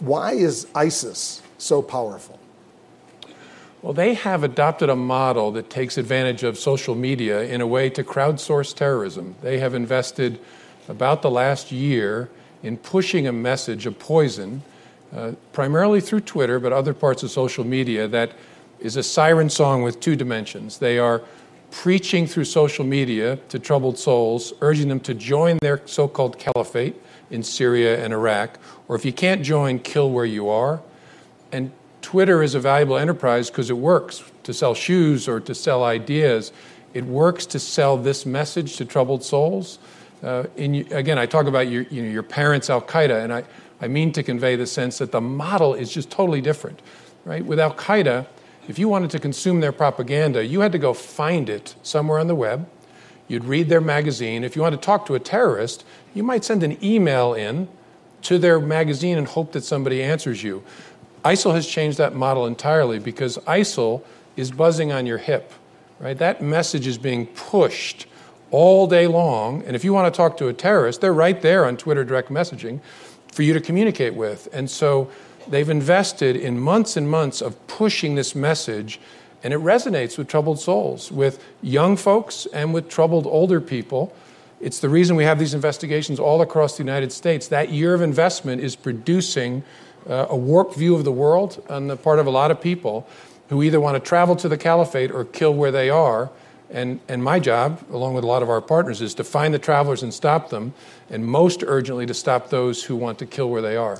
Why is ISIS so powerful? Well, they have adopted a model that takes advantage of social media in a way to crowdsource terrorism. They have invested about the last year in pushing a message of poison, primarily through Twitter, but other parts of social media, that is a siren song with two dimensions. They are preaching through social media to troubled souls, urging them to join their so-called caliphate in Syria and Iraq, or if you can't join, kill where you are. And Twitter is a valuable enterprise because it works to sell shoes or to sell ideas. It works to sell this message to troubled souls. Again, I talk about your parents' Al-Qaeda, and I mean to convey the sense that the model is just totally different, right? With Al-Qaeda, if you wanted to consume their propaganda, you had to go find it somewhere on the web. You'd read their magazine. If you wanted to talk to a terrorist, you might send an email in to their magazine and hope that somebody answers you. ISIL has changed that model entirely because ISIL is buzzing on your hip, right? That message is being pushed all day long, and if you want to talk to a terrorist, they're right there on Twitter direct messaging for you to communicate with. And so they've invested in months and months of pushing this message, and it resonates with troubled souls, with young folks and with troubled older people. It's the reason we have these investigations all across the United States. That year of investment is producing a warped view of the world on the part of a lot of people who either want to travel to the caliphate or kill where they are. And my job, along with a lot of our partners, is to find the travelers and stop them, and most urgently to stop those who want to kill where they are.